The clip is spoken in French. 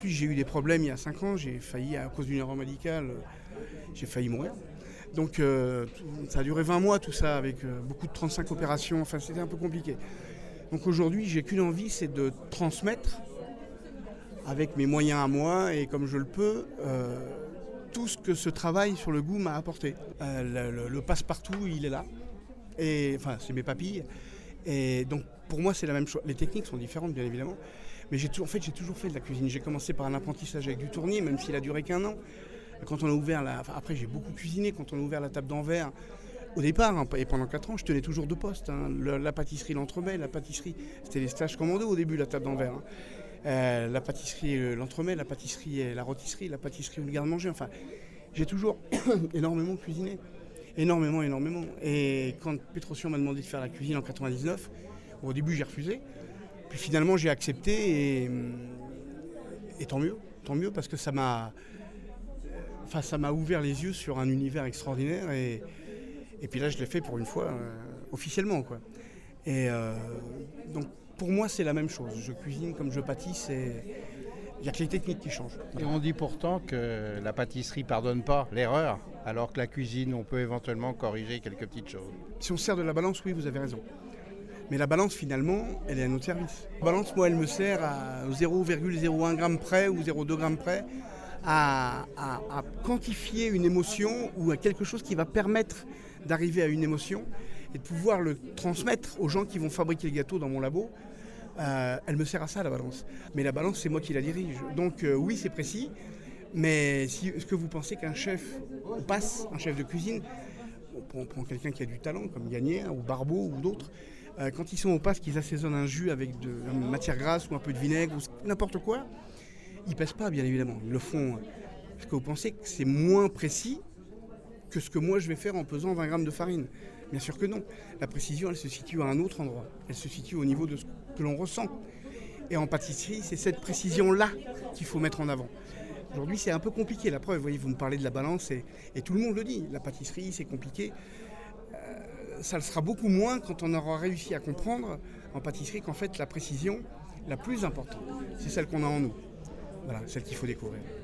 Puis j'ai eu des problèmes il y a 5 ans, j'ai failli, à cause d'une erreur médicale, j'ai failli mourir. Donc ça a duré 20 mois tout ça, avec beaucoup de 35 opérations, enfin c'était un peu compliqué. Donc aujourd'hui j'ai qu'une envie, c'est de transmettre, avec mes moyens à moi et comme je le peux, tout ce que ce travail sur le goût m'a apporté. Le passe-partout, il est là, et, enfin c'est mes papilles. Et donc pour moi c'est la même chose. Les techniques sont différentes bien évidemment, mais j'ai toujours fait de la cuisine. J'ai commencé par un apprentissage avec du tournier, même s'il a duré qu'un an. Quand on a ouvert après j'ai beaucoup cuisiné, quand on a ouvert la table d'Anvers, au départ, hein, et pendant 4 ans, je tenais toujours 2 postes. Hein. La pâtisserie, l'entremet, la pâtisserie, c'était les stages commando au début, la table d'Anvers. Hein. La pâtisserie, l'entremet, la pâtisserie, la rôtisserie, la pâtisserie ou le garde-manger. Enfin, j'ai toujours énormément cuisiné. Énormément. Et quand Petrosian m'a demandé de faire la cuisine en 99, au début j'ai refusé. Puis finalement j'ai accepté et tant mieux parce que ça m'a ouvert les yeux sur un univers extraordinaire et puis là je l'ai fait pour une fois officiellement quoi. Et donc pour moi c'est la même chose. Je cuisine comme je pâtisse et il n'y a que les techniques qui changent. Et on dit pourtant que la pâtisserie pardonne pas l'erreur, alors que la cuisine, on peut éventuellement corriger quelques petites choses. Si on sert de la balance, oui, vous avez raison. Mais la balance, finalement, elle est à notre service. La balance, moi, elle me sert à 0,01 g près ou 0,2 g près à quantifier une émotion ou à quelque chose qui va permettre d'arriver à une émotion et de pouvoir le transmettre aux gens qui vont fabriquer le gâteau dans mon labo. Elle me sert à ça, la balance. Mais la balance, c'est moi qui la dirige. Donc oui, c'est précis. Mais est-ce que vous pensez qu'un chef un chef de cuisine, on prend quelqu'un qui a du talent, comme Gagnère ou Barbeau ou d'autres, quand ils sont au passe, qu'ils assaisonnent un jus avec de la matière grasse ou un peu de vinaigre ou n'importe quoi, ils pèsent pas, bien évidemment. Ils le font. Est-ce que vous pensez que c'est moins précis que ce que moi je vais faire en pesant 20 grammes de farine? Bien sûr que non. La précision, elle se situe à un autre endroit. Elle se situe au niveau de ce que l'on ressent. Et en pâtisserie, c'est cette précision-là qu'il faut mettre en avant. Aujourd'hui, c'est un peu compliqué. La preuve, vous voyez, vous me parlez de la balance et tout le monde le dit. La pâtisserie, c'est compliqué. Ça le sera beaucoup moins quand on aura réussi à comprendre en pâtisserie qu'en fait, la précision la plus importante, c'est celle qu'on a en nous. Voilà, celle qu'il faut découvrir.